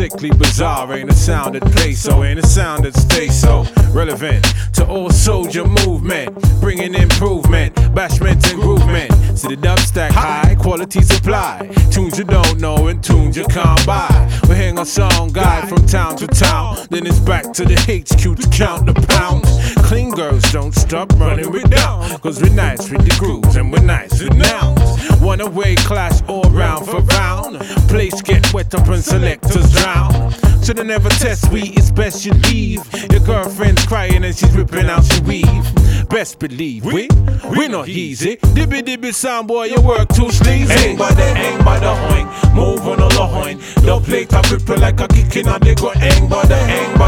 strictly bizarre. Ain't a sound that plays so, ain't a sound that stays so relevant to all soldier movement, bringing improvement, bashment and groovement. See the dub stack high, quality supply, tunes you don't know and tunes you can't buy. We hang a song guide from town to town, then it's back to the HQ to count the pounds. Clean girls don't stop running we down, cause we're nice with the grooves and we're nice with nouns. One away clash all round for round, place get wet up and selectors drown. Shoulda never test we, it's best you leave. Your girlfriend's crying and she's ripping out your weave. Best believe we not easy. Dibby dibby sound boy, you work too sleazy. Hang by the hoing, move on the hoing. Don't play top ripper like a kicking on the go. Hang by the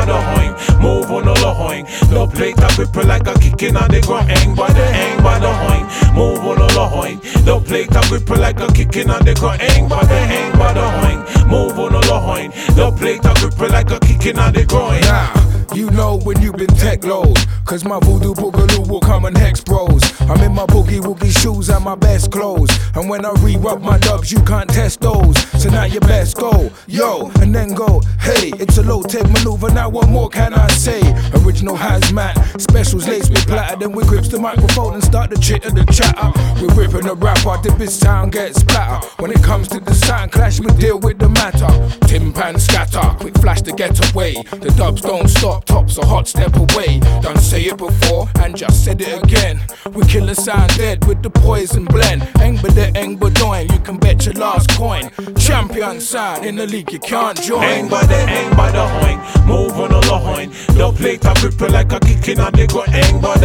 hoing, move on the hoing. Don't play top ripper like a kicking on the go. Hang by the hoing, move on the hoing. Don't play top ripper like a kicking on the go. Hang by the hoing, move on the hoing. Don't play top ripper like a kicking on the groin. You know when you been tech lows, cause my voodoo boogaloo will come and hex bros. I'm in my boogie woogie shoes and my best clothes, and when I re-rub my dubs you can't test those. So now you best go, yo, and then go, hey. It's a low-tech maneuver, now what more can I say? Original hazmat, specials laced with platter. Then we grips the microphone and start the chitter, the chatter. We're ripping the rapper, the bitch sound gets splatter. When it comes to the sound clash, we deal with the matter. Timpan scatter, quick flash to get away. The dubs don't stop, tops a hot step away. Done say it before and just said it again. We kill the sound dead with the poison blend. Eng ba de eng ba doin, you can bet your last coin. Champion sound in the league you can't join. Eng ba the hoing, move on the hoing. Don't play top ripper like a kicking on the go. Eng ba the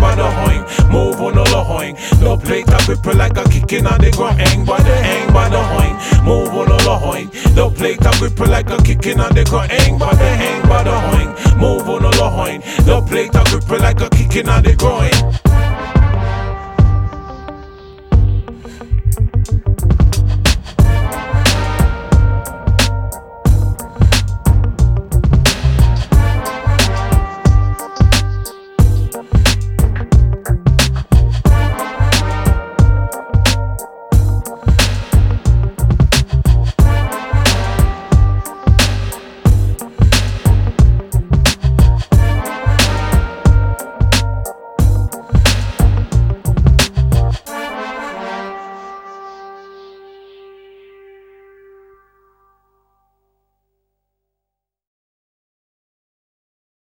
hoing, move on the hoing. Don't play top ripper like a kicking on the go. Eng ba the hoing, move on the hoing. Don't play top ripper like a kicking on the go. Eng ba the hoing, move on the hoing. Don't play top ripper like a kicking on the groin.